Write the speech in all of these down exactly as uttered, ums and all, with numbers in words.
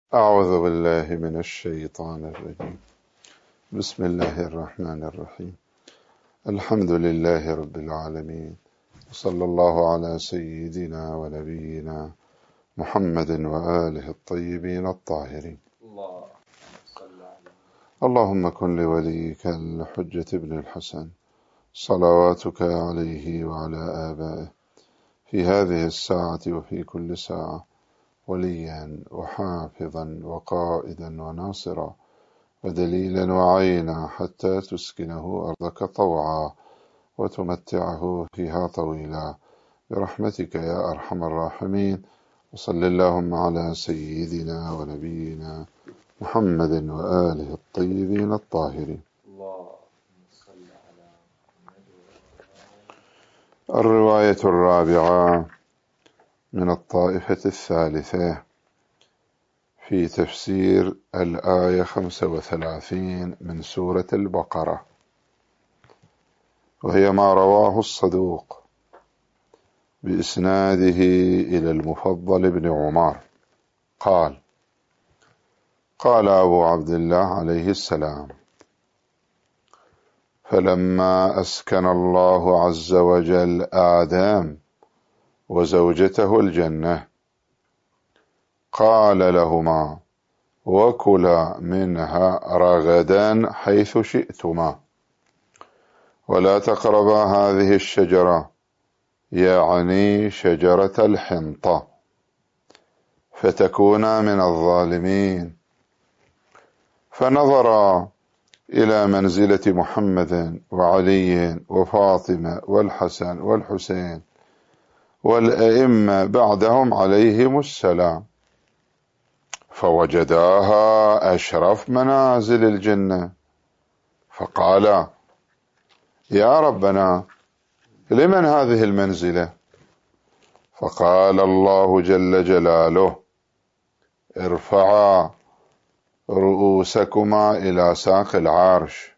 أعوذ بالله من الشيطان الرجيم. بسم الله الرحمن الرحيم. الحمد لله رب العالمين، وصلى الله على سيدنا ونبينا محمد وآله الطيبين الطاهرين. اللهم كن لوليك الحجة ابن الحسن صلواتك عليه وعلى آبائه في هذه الساعة وفي كل ساعة وليا وحافظا وقائدا وناصرا ودليلا وعينا، حتى تسكنه أرضك طوعا وتمتعه فيها طويلا برحمتك يا أرحم الراحمين. وصل اللهم على سيدنا ونبينا محمد وآله الطيبين الطاهرين. الرواية الرابعة من الطائفة الثالثة في تفسير الآية خمسة وثلاثين من سورة البقرة، وهي ما رواه الصدوق بإسناده إلى المفضل بن عمر قال: قال أبو عبد الله عليه السلام: فلما أسكن الله عز وجل آدم وزوجته الجنة قال لهما: وكلا منها رغدا حيث شئتما ولا تقربا هذه الشجرة، يعني شجرة الحنطة، فتكونا من الظالمين. فنظرا إلى منزلة محمد وعلي وفاطمة والحسن والحسين والأئمة بعدهم عليهم السلام، فوجداها أشرف منازل الجنة، فقالا: يا ربنا، لمن هذه المنزلة؟ فقال الله جل جلاله: ارفعا رؤوسكما إلى ساق العرش.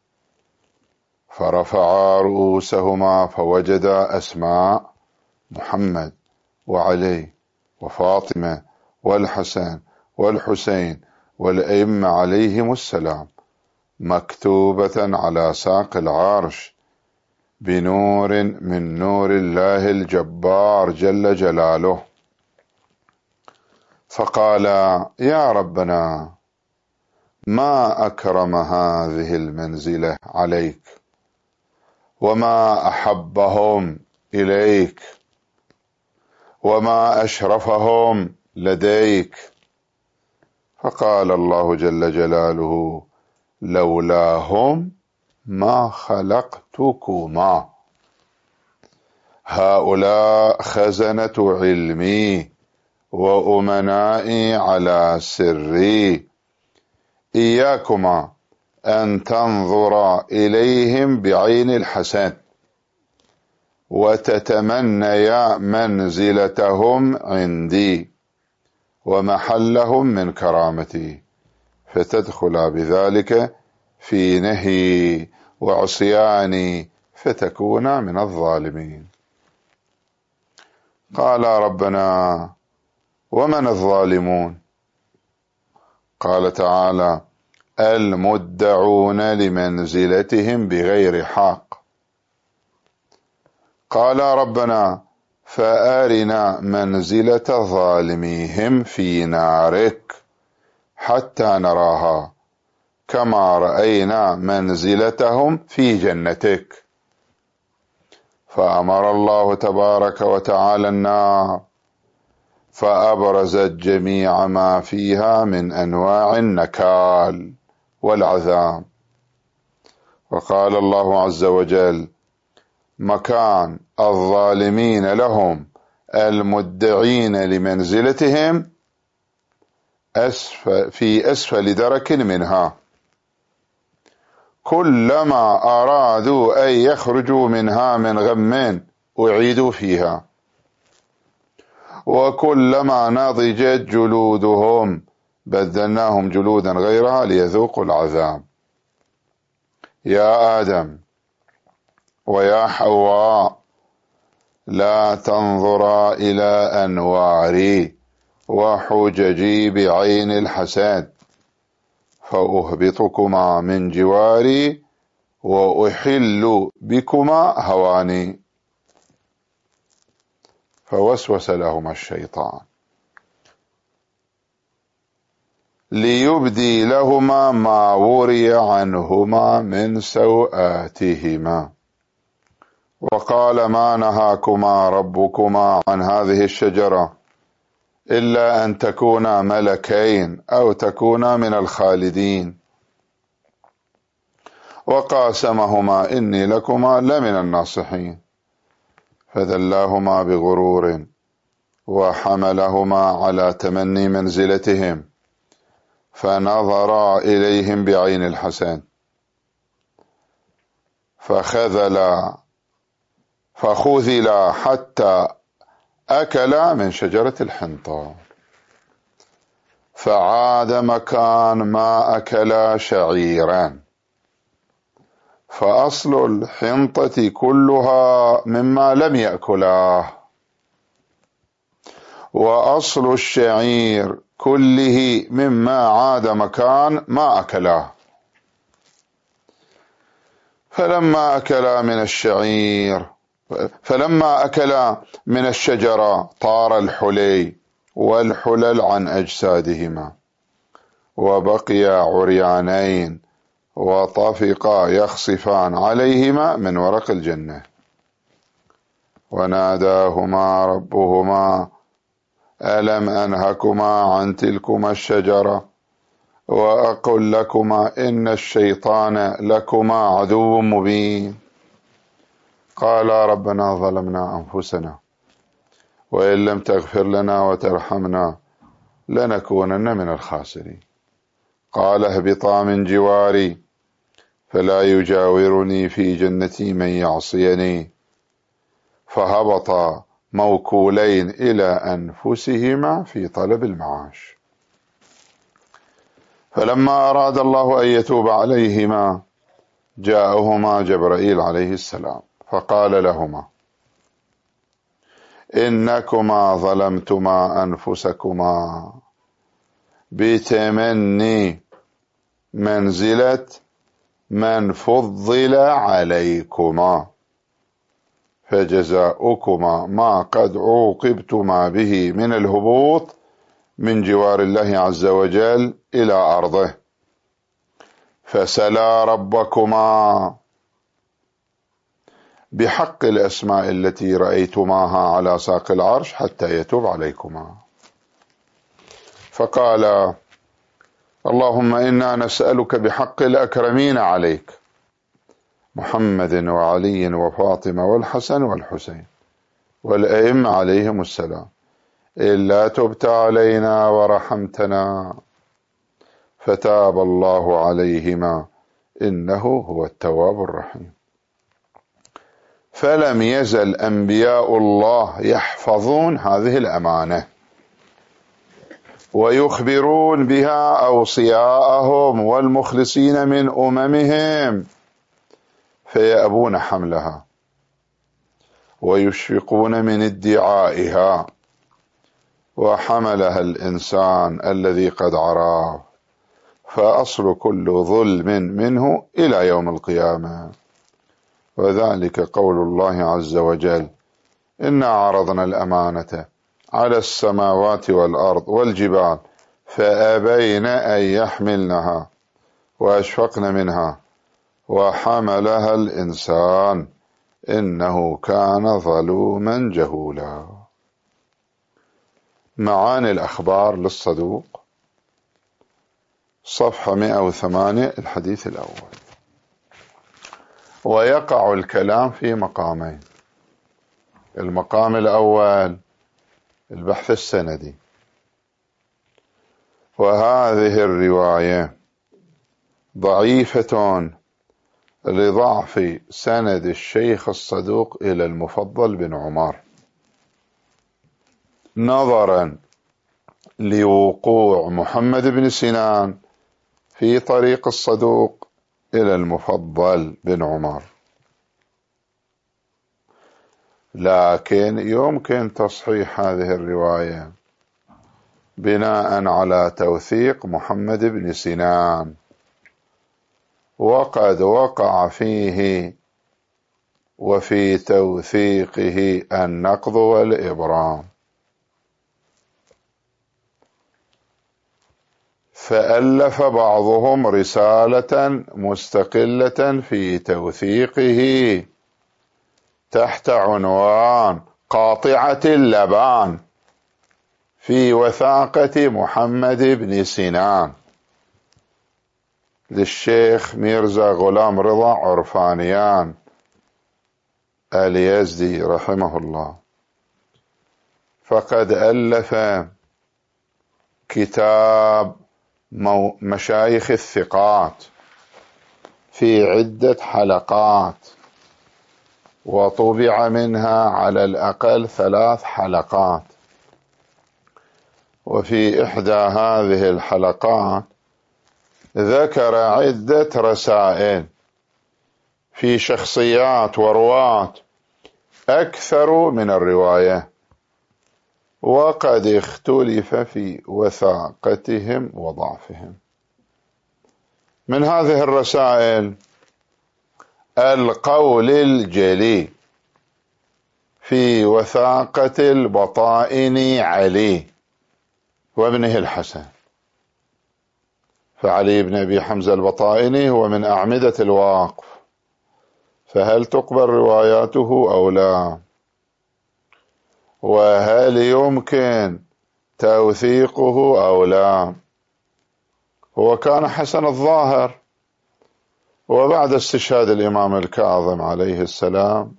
فرفعا رؤوسهما فوجدا أسماء محمد وعلي وفاطمة والحسن والحسين والأئمة عليهم السلام مكتوبة على ساق العرش بنور من نور الله الجبار جل جلاله. فقال: يا ربنا، ما أكرم هذه المنزلة عليك، وما أحبهم إليك، وما أشرفهم لديك. فقال الله جل جلاله: لولاهم ما خلقتكما، هؤلاء خزنة علمي وأمنائي على سري، إياكما أن تنظر إليهم بعين الحسن وتتمنيا منزلتهم عندي ومحلهم من كرامتي، فتدخل بذلك في نهي وعصياني، فتكون من الظالمين. قال: ربنا، ومن الظالمون؟ قال تعالى: المدعون لمنزلتهم بغير حق. قال: ربنا، فأرنا منزلة ظالميهم في نارك حتى نراها، كما رأينا منزلتهم في جنتك. فأمر الله تبارك وتعالى النار، فأبرزت جميع ما فيها من أنواع النكال والعذاب. وقال الله عز وجل: مكان الظالمين لهم المدعين لمنزلتهم أسفل في أسفل درك منها، كلما أرادوا أن يخرجوا منها من غم أعيدوا فيها، وكلما نضجت جلودهم بدلناهم جلودا غيرها ليذوقوا العذاب. يا آدم ويا حواء، لا تنظرا إلى أنواري وحججي بعين الحساد، فأهبطكما من جواري وأحل بكما هواني. فوسوس لهما الشيطان ليبدي لهما ما وري عنهما من سوآتهما، وقال ما نهاكما ربكما عن هذه الشجرة إلا أن تكونا ملكين أو تكونا من الخالدين. وقاسمهما إني لكما لمن الناصحين، فدلاهما بغرور وحملهما على تمني منزلتهم، فنظرا إليهم بعين الحسن، فخذلا فخذلا حتى أكلا من شجرة الحنطة، فعاد مكان ما أكلا شعيرا، فأصل الحنطة كلها مما لم يأكلاه، وأصل الشعير كله مما عاد مكان ما أكلاه. فلما أكلا من الشعير فلما أكلا من الشجرة طار الحلي والحلل عن أجسادهما، وبقيا عريانين وطفقا يخصفان عليهما من ورق الجنة. وناداهما ربهما ألم أنهكما عن تلكما الشجرة وأقل لكما إن الشيطان لكما عدو مبين. قالا ربنا ظلمنا أنفسنا وإن لم تغفر لنا وترحمنا لنكونن من الخاسرين. قال اهبطا من جواري فلا يجاورني في جنتي من يعصيني. فهبطا موكولين إلى أنفسهما في طلب المعاش. فلما أراد الله أن يتوب عليهما جاءهما جبرائيل عليه السلام فقال لهما إنكما ظلمتما أنفسكما بتمني منزلة من فضل عليكما، فجزاؤكما ما قد عوقبتما به من الهبوط من جوار الله عز وجل إلى أرضه، فسلا ربكما بحق الأسماء التي رأيتماها على ساق العرش حتى يتوب عليكما. فقال اللهم إنا نسألك بحق الأكرمين عليك محمد وعلي وفاطمة والحسن والحسين والأئمة عليهم السلام، إلا تبت علينا ورحمتنا فتاب الله عليهما إنه هو التواب الرحيم. فلم يزل أنبياء الله يحفظون هذه الأمانة ويخبرون بها أوصياءهم والمخلصين من أممهم، فيأبون حملها ويشفقون من ادعائها، وحملها الإنسان الذي قد عرف، فأصل كل ظلم منه إلى يوم القيامة. وذلك قول الله عز وجل إنا عرضنا الأمانة على السماوات والأرض والجبال فأبين أن يحملنها وأشفقن منها وحملها الإنسان إنه كان ظلوما جهولا. معاني الأخبار للصدوق صفحة مئة وثمانية الحديث الأول. ويقع الكلام في مقامين: المقام الأول البحث السندي، وهذه الرواية ضعيفة لضعف سند الشيخ الصدوق إلى المفضل بن عمر، نظرا لوقوع محمد بن سنان في طريق الصدوق إلى المفضل بن عمر، لكن يمكن تصحيح هذه الرواية بناء على توثيق محمد بن سنان، وقد وقع فيه وفي توثيقه النقض والإبرام. فألف بعضهم رسالة مستقلة في توثيقه تحت عنوان قاطعة اللبان في وثاقة محمد بن سنان للشيخ ميرزا غلام رضا عرفانيان اليزدي رحمه الله. فقد ألف كتاب مشايخ الثقات في عدة حلقات، وطبع منها على الأقل ثلاث حلقات. وفي إحدى هذه الحلقات ذكر عدة رسائل في شخصيات ورواة أكثر من الرواية، وقد اختلف في وثاقتهم وضعفهم. من هذه الرسائل القول الجلي في وثاقة البطائني علي وابنه الحسن. فعلي بن أبي حمزة البطائني هو من أعمدة الواقف، فهل تقبل رواياته أو لا؟ وهل يمكن توثيقه أو لا؟ هو كان حسن الظاهر، وبعد استشهاد الإمام الكاظم عليه السلام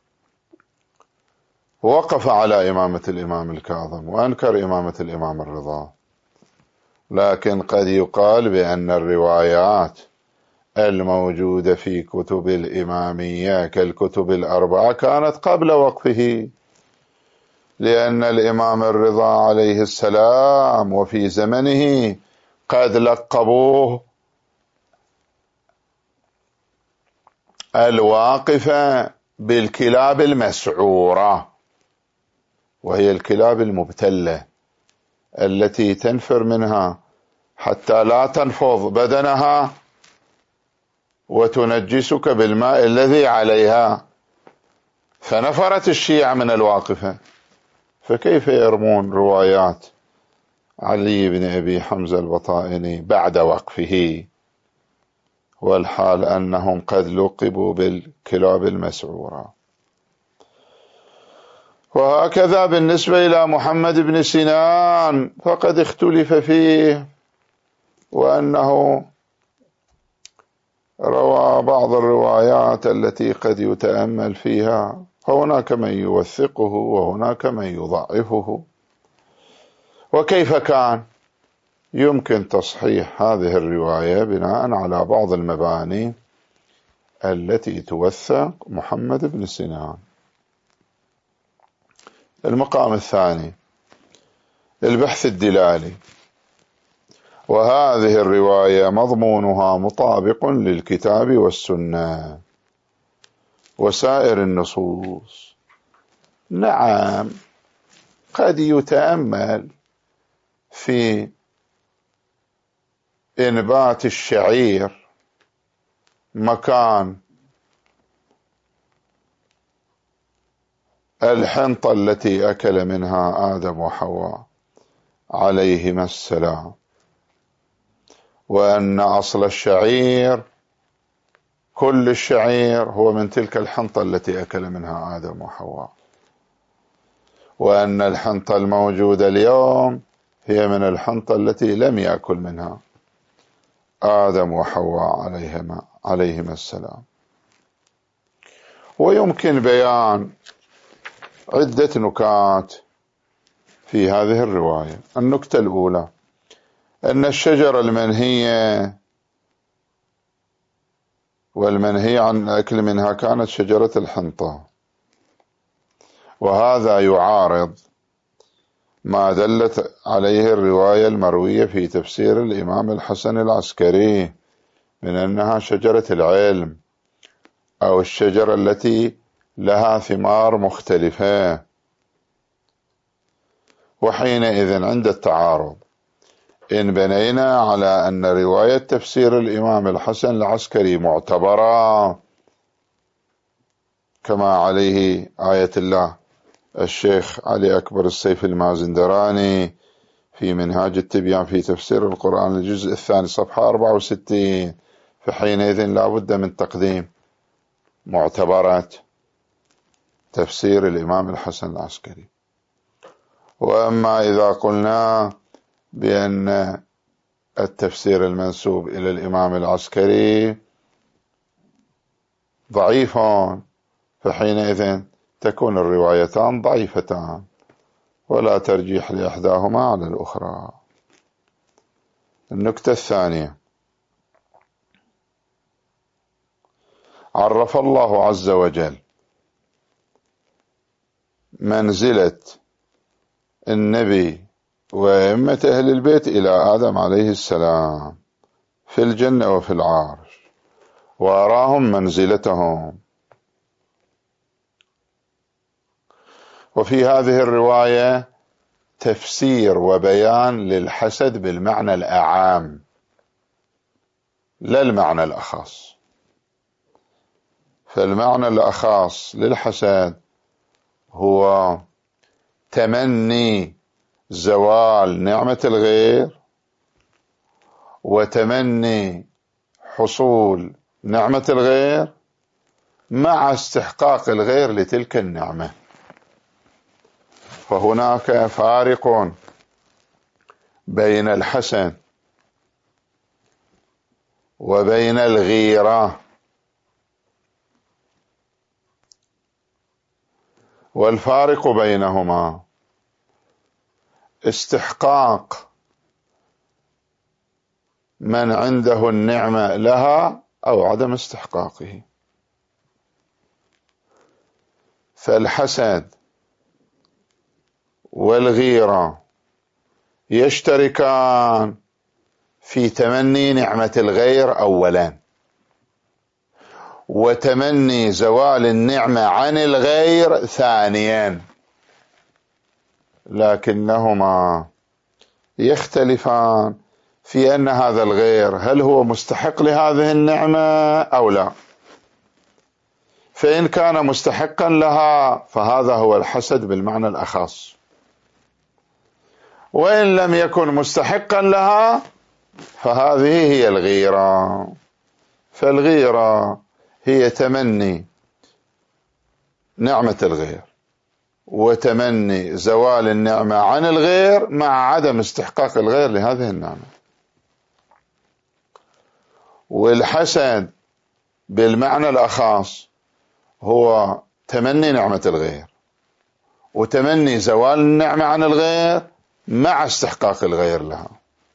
وقف على إمامة الإمام الكاظم وأنكر إمامة الإمام الرضا. لكن قد يقال بأن الروايات الموجودة في كتب الإمامية كالكتب الأربعة كانت قبل وقفه، لأن الإمام الرضا عليه السلام وفي زمنه قد لقبوه الواقفة بالكلاب المسعورة، وهي الكلاب المبتلة التي تنفر منها حتى لا تنفض بدنها وتنجسك بالماء الذي عليها. فنفرت الشيعة من الواقفة، فكيف يرمون روايات علي بن أبي حمزة البطائني بعد وقفه، والحال أنهم قد لقبوا بالكلاب المسعورة؟ وهكذا بالنسبة إلى محمد بن سنان فقد اختلف فيه، وأنه روى بعض الروايات التي قد يتأمل فيها، هناك من يوثقه وهناك من يضعفه. وكيف كان يمكن تصحيح هذه الرواية بناء على بعض المباني التي توثق محمد بن سنان؟ المقام الثاني البحث الدلالي. وهذه الرواية مضمونها مطابق للكتاب والسنة وسائر النصوص. نعم، قد يتأمل في إنبات الشعير مكان الحنطة التي أكل منها آدم وحواء عليهما السلام، وأن أصل الشعير كل الشعير هو من تلك الحنطة التي أكل منها آدم وحواء، وأن الحنطة الموجودة اليوم هي من الحنطة التي لم يأكل منها آدم وحواء عليهما, عليهما السلام. ويمكن بيان عدة نكات في هذه الرواية. النكتة الأولى أن الشجرة المنهية والمنهي عن الأكل منها كانت شجرة الحنطة، وهذا يعارض ما دلت عليه الرواية المروية في تفسير الإمام الحسن العسكري من أنها شجرة العلم أو الشجرة التي لها ثمار مختلفة. وحينئذ عند التعارض إن بنينا على أن رواية تفسير الإمام الحسن العسكري معتبرة كما عليه آية الله الشيخ علي أكبر السيف المازندراني في منهاج التبيان في تفسير القرآن الجزء الثاني صفحة أربعة وستين، فحينئذ لا بد من تقديم معتبرات تفسير الإمام الحسن العسكري. وأما إذا قلنا بأن التفسير المنسوب إلى الإمام العسكري ضعيف، فحينئذ تكون الروايتان ضعيفتان ولا ترجيح لإحداهما على الأخرى. النكتة الثانية: عرف الله عز وجل منزلة النبي وأئمة أهل البيت إلى آدم عليه السلام في الجنة وفي العرش، وأراهم منزلتهم. وفي هذه الرواية تفسير وبيان للحسد بالمعنى الأعام لا المعنى الأخص. فالمعنى الأخص للحسد هو تمني زوال نعمة الغير وتمني حصول نعمة الغير مع استحقاق الغير لتلك النعمة. فهناك فارق بين الحسد وبين الغيرة، والفارق بينهما استحقاق من عنده النعمة لها أو عدم استحقاقه. فالحسد والغيرة يشتركان في تمني نعمة الغير أولا، وتمني زوال النعمة عن الغير ثانيا، لكنهما يختلفان في أن هذا الغير هل هو مستحق لهذه النعمة أو لا. فإن كان مستحقا لها فهذا هو الحسد بالمعنى الأخص، وإن لم يكن مستحقا لها فهذه هي الغيرة. فالغيرة هي تمني نعمة الغير وتمني زوال النعمة عن الغير مع عدم استحقاق الغير لهذه النعمة. والحسد بالمعنى الأخص هو تمني نعمة الغير وتمني زوال النعمة عن الغير مع استحقاق الغير لها.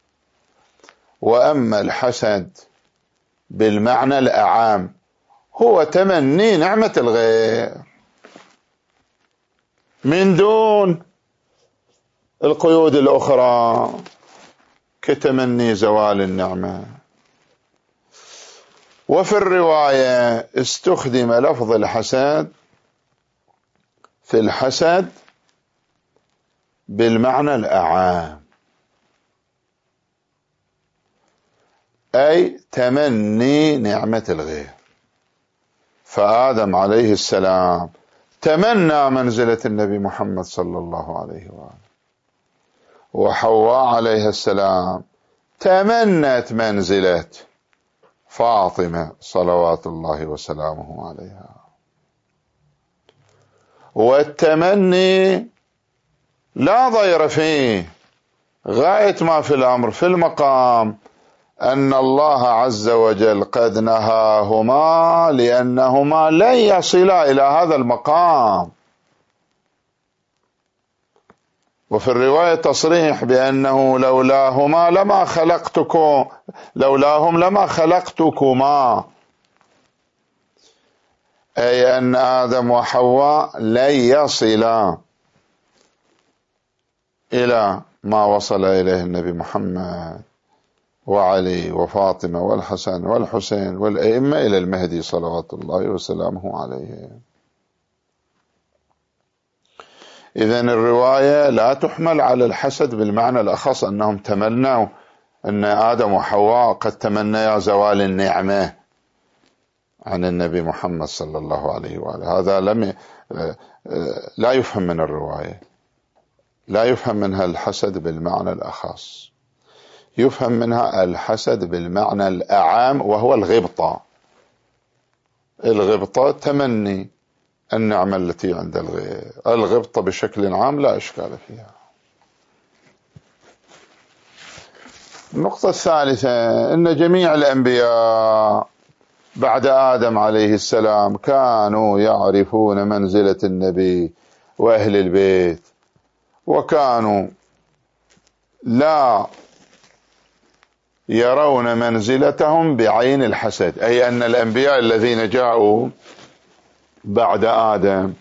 وأما الحسد بالمعنى الأعام هو تمني نعمة الغير من دون القيود الأخرى كتمني زوال النعمة. وفي الرواية استخدم لفظ الحسد في الحسد بالمعنى الأعام، أي تمني نعمة الغير. فآدم عليه السلام تمنى منزلة النبي محمد صلى الله عليه وآله، وحواء عليه السلام تمنت منزلة فاطمة صلوات الله وسلامه عليها. والتمني لا ضير فيه، غاية ما في الأمر في المقام أن الله عز وجل قد نهاهما لأنهما لن يصلا إلى هذا المقام. وفي الرواية تصريح بأنه لولاهما لما خلقتكم لولاهم لما خلقتكما، أي أن آدم وحواء لن يصلا إلى ما وصل إليه النبي محمد وعلي وفاطمة والحسن والحسين والأئمة إلى المهدي صلوات الله وسلامه عليه. إذن الرواية لا تحمل على الحسد بالمعنى الأخص أنهم تمنوا أن آدم وحواء قد تمنيا زوال النعمة عن النبي محمد صلى الله عليه وآله. هذا لم لا يفهم من الرواية، لا يفهم منها الحسد بالمعنى الأخص، يفهم منها الحسد بالمعنى الأعام وهو الغبطة. الغبطة تمني النعمة التي عند الغير، الغبطة بشكل عام لا إشكال فيها. النقطة الثالثة أن جميع الأنبياء بعد آدم عليه السلام كانوا يعرفون منزلة النبي وأهل البيت، وكانوا لا يرون منزلتهم بعين الحسد، أي أن الأنبياء الذين جاءوا بعد آدم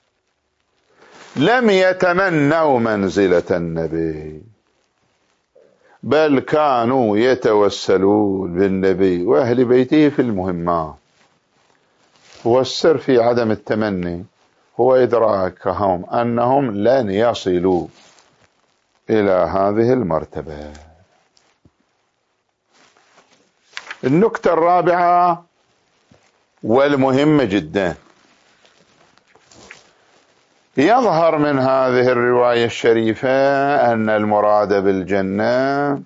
لم يتمنوا منزلة النبي، بل كانوا يتوسلون بالنبي وأهل بيته في المهمات. والسر في عدم التمني هو إدراكهم أنهم لن يصلوا إلى هذه المرتبة. النكتة الرابعة والمهمة جدا، يظهر من هذه الرواية الشريفة أن المراد بالجنة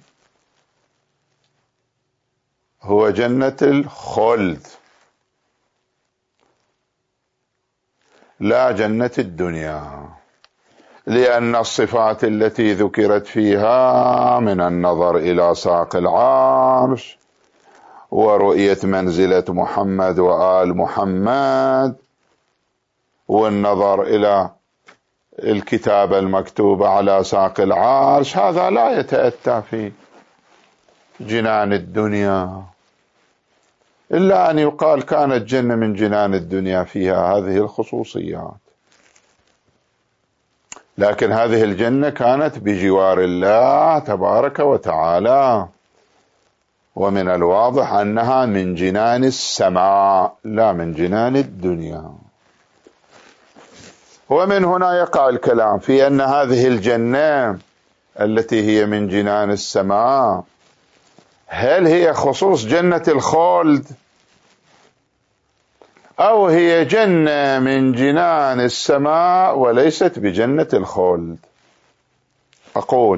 هو جنة الخلد لا جنة الدنيا، لأن الصفات التي ذكرت فيها من النظر إلى ساق العرش ورؤية منزلة محمد وآل محمد والنظر إلى الكتابة المكتوبة على ساق العرش، هذا لا يتأتى في جنان الدنيا، إلا أن يقال كانت جنة من جنان الدنيا فيها هذه الخصوصيات، لكن هذه الجنة كانت بجوار الله تبارك وتعالى، ومن الواضح أنها من جنان السماء لا من جنان الدنيا. ومن هنا يقع الكلام في أن هذه الجنة التي هي من جنان السماء هل هي خصوص جنة الخلد أو هي جنة من جنان السماء وليست بجنة الخلد؟ أقول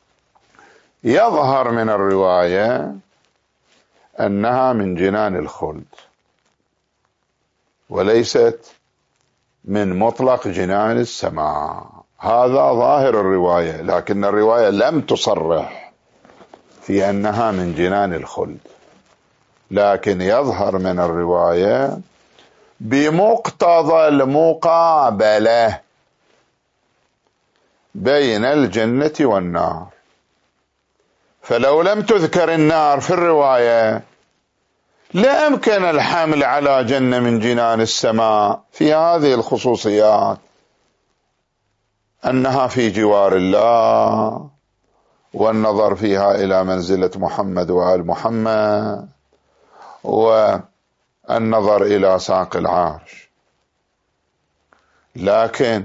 يظهر من الرواية أنها من جنان الخلد وليست من مطلق جنان السماء، هذا ظاهر الرواية، لكن الرواية لم تصرح في أنها من جنان الخلد، لكن يظهر من الرواية بمقتضى المقابلة بين الجنة والنار. فلو لم تذكر النار في الرواية لا يمكن الحمل على جنة من جنان السماء في هذه الخصوصيات، أنها في جوار الله والنظر فيها إلى منزلة محمد وآل محمد والنظر إلى ساق العرش، لكن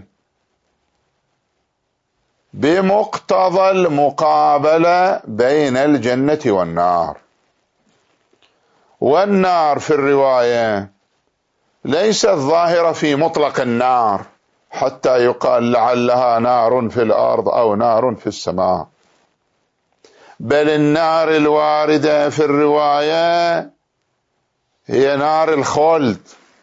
بمقتضى المقابلة بين الجنة والنار. والنار في الرواية ليست ظاهرة في مطلق النار حتى يقال لعلها نار في الأرض أو نار في السماء، بل النار الواردة في الرواية هي نار الخلد،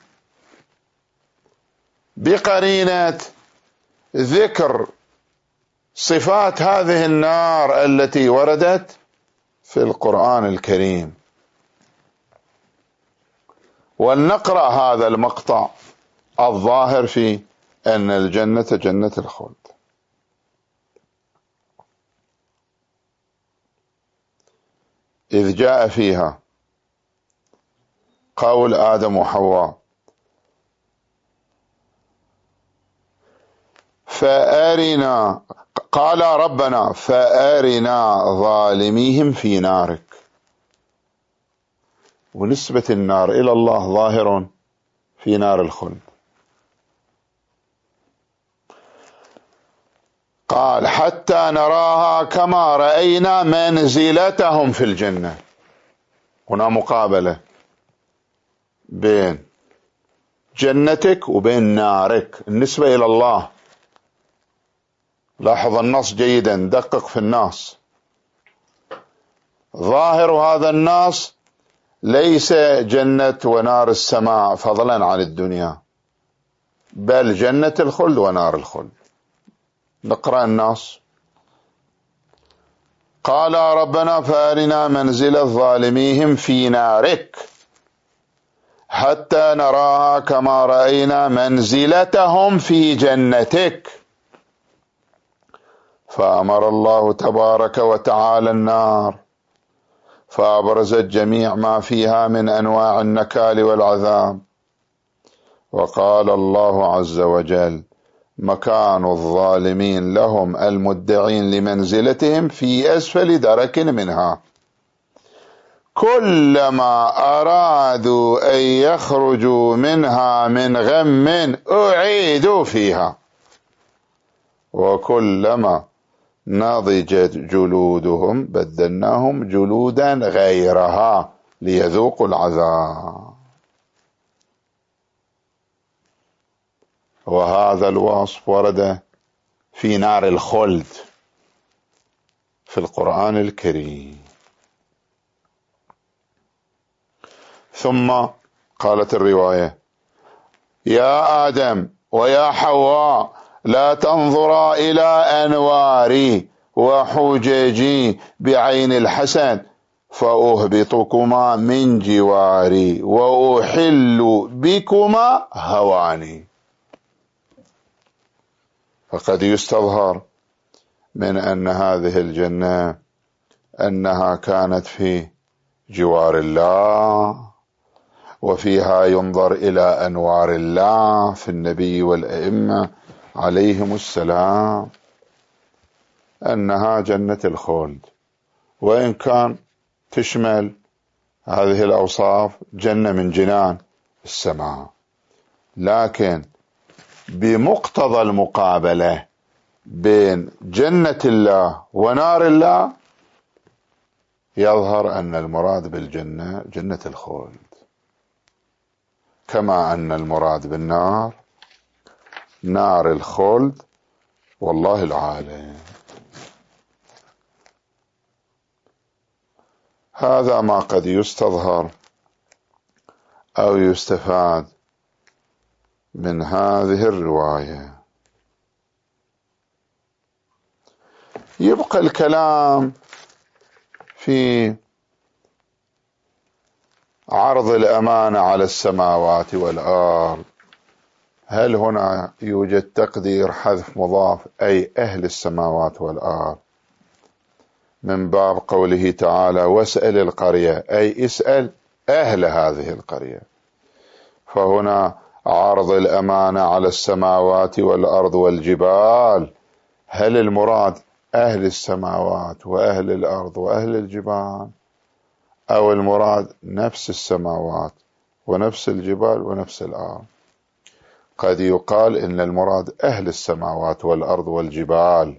بقرينة ذكر صفات هذه النار التي وردت في القرآن الكريم. ولنقرأ هذا المقطع الظاهر في أن الجنة جنة الخلد. إذ جاء فيها قول آدم وحواء فأرنا، قال ربنا فأرنا ظالميهم في نارك، ونسبة النار إلى الله ظاهر في نار الخلد. قال حتى نراها كما رأينا منزلتهم في الجنة. هنا مقابلة بين جنتك وبين نارك النسبة إلى الله. لاحظ النص جيدا، دقق في النص. ظاهر هذا النص ليس جنة ونار السماء فضلا عن الدنيا، بل جنة الخلد ونار الخلد. نقرأ النص. قال ربنا فأرنا منزل ظالميهم في نارك حتى نراها كما رأينا منزلتهم في جنتك. فأمر الله تبارك وتعالى النار فأبرزت جميع ما فيها من أنواع النكال والعذاب. وقال الله عز وجل مكان الظالمين لهم المدعين لمنزلتهم في أسفل درك منها، كلما أرادوا أن يخرجوا منها من غم أعيدوا فيها، وكلما نضجت جلودهم بدلناهم جلودا غيرها ليذوقوا العذاب. وهذا الوصف ورد في نار الخلد في القرآن الكريم. ثم قالت الرواية يا آدم ويا حواء لا تنظرا إلى أنواري وحججي بعين الحسن فأهبطكما من جواري وأحل بكما هواني. فقد يستظهر من أن هذه الجنة أنها كانت في جوار الله، وفيها ينظر إلى أنوار الله في النبي والأئمة عليهم السلام، أنها جنة الخلد، وإن كان تشمل هذه الأوصاف جنة من جنان السماء، لكن بمقتضى المقابلة بين جنة الله ونار الله يظهر أن المراد بالجنة جنة الخلد، كما أن المراد بالنار نار الخلد والله العالم. هذا ما قد يستظهر أو يستفاد من هذه الرواية. يبقى الكلام في عرض الأمانة على السماوات والأرض. هل هنا يوجد تقدير حذف مضاف أي أهل السماوات والأرض من باب قوله تعالى واسأل القرية أي اسأل أهل هذه القرية؟ فهنا عرض الأمانة على السماوات والأرض والجبال، هل المراد أهل السماوات وأهل الأرض وأهل الجبال، أو المراد نفس السماوات ونفس الجبال ونفس الأرض؟ قد يقال إن المراد أهل السماوات والأرض والجبال،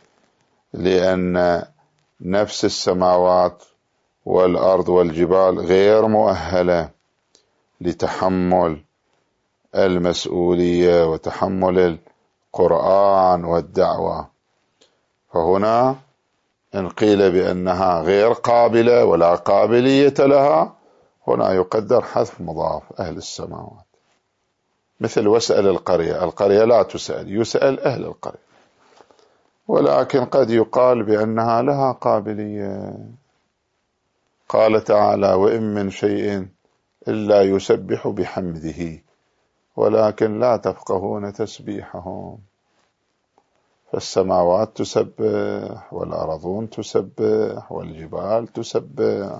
لأن نفس السماوات والأرض والجبال غير مؤهلة لتحمل المسؤولية وتحمل القرآن والدعوة. فهنا إن قيل بأنها غير قابلة ولا قابلية لها، هنا يقدر حذف مضاف أهل السماوات، مثل واسأل القرية، القرية لا تسأل، يسأل أهل القرية. ولكن قد يقال بأنها لها قابلية. قال تعالى وإن من شيء إلا يسبح بحمده ولكن لا تفقهون تسبيحهم. فالسماوات تسبح والأرضون تسبح والجبال تسبح،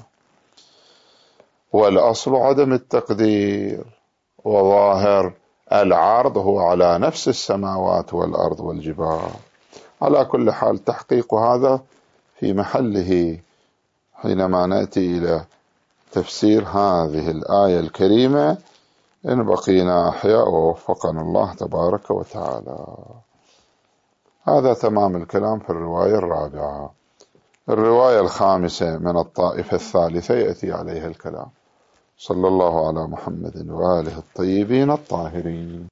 والأصل عدم التقدير، وظاهر العرض هو على نفس السماوات والأرض والجبال. على كل حال تحقيق هذا في محله حينما نأتي إلى تفسير هذه الآية الكريمة إن بقينا أحياء ووفقنا الله تبارك وتعالى. هذا تمام الكلام في الرواية الرابعة. الرواية الخامسة من الطائفة الثالثة يأتي عليها الكلام. صلى الله على محمد وآله الطيبين الطاهرين.